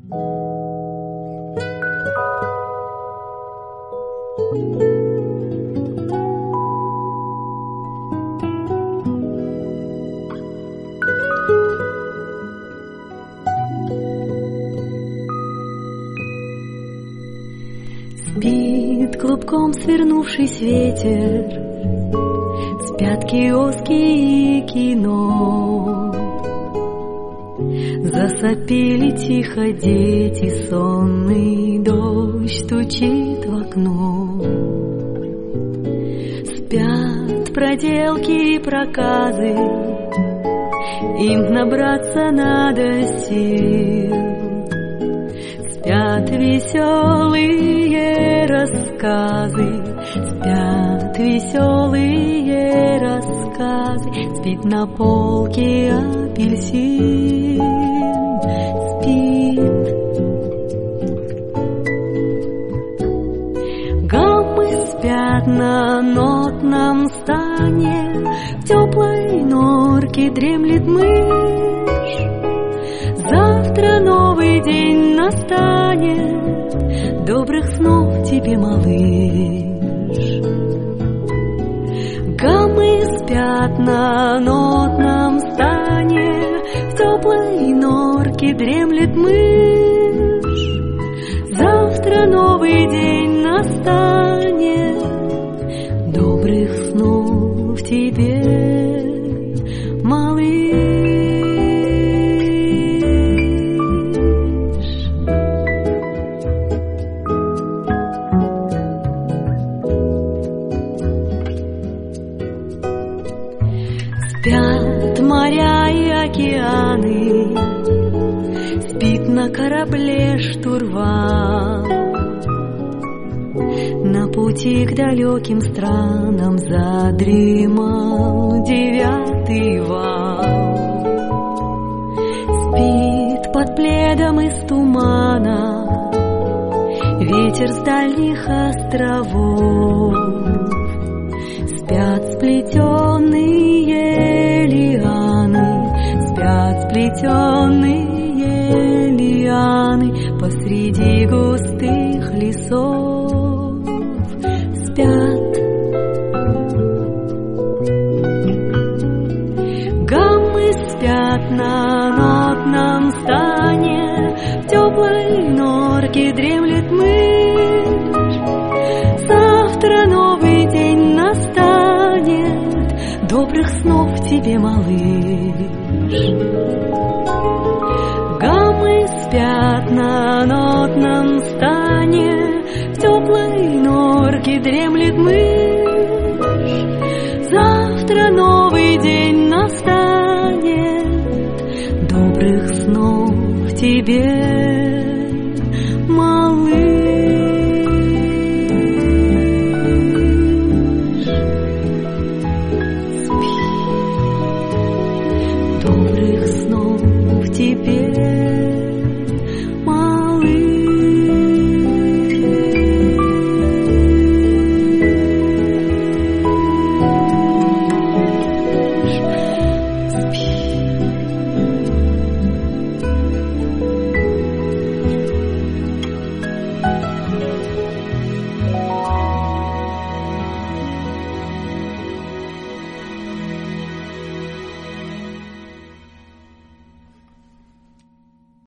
Спит клубком свернувшись ветер, спят киоски и кино. Засопели тихо дети, сонный дождь стучит в окно. Спят проделки и проказы, им набраться надо сил. Спят веселые рассказы, спят веселые рассказы. Спит на полке апельсин, спит. Гаммы спят на нотном стане, в теплой норке дремлет мышь. Завтра новый день настанет, добрых снов тебе, малыш. Гаммы спят на нотном стане, в теплой норке дремлет мышь. Завтра новый день настанет, добрых снов тебе, малыш. Спят моря и океаны, спит на корабле штурвал. На пути к далеким странам задремал 9-й вал. Спит под пледом из тумана ветер с дальних островов. Спят сплетенные лианы, спят сплетенные лианы посреди густых лесов. Спят. Гаммы спят на нотном стане, в теплой норке дремлет мышь. Завтра новый день настанет, добрых снов тебе, малыш. Гаммы спят на нотном стане, в теплой норке дремлет мышь. Завтра новый день настанет, добрых снов тебе.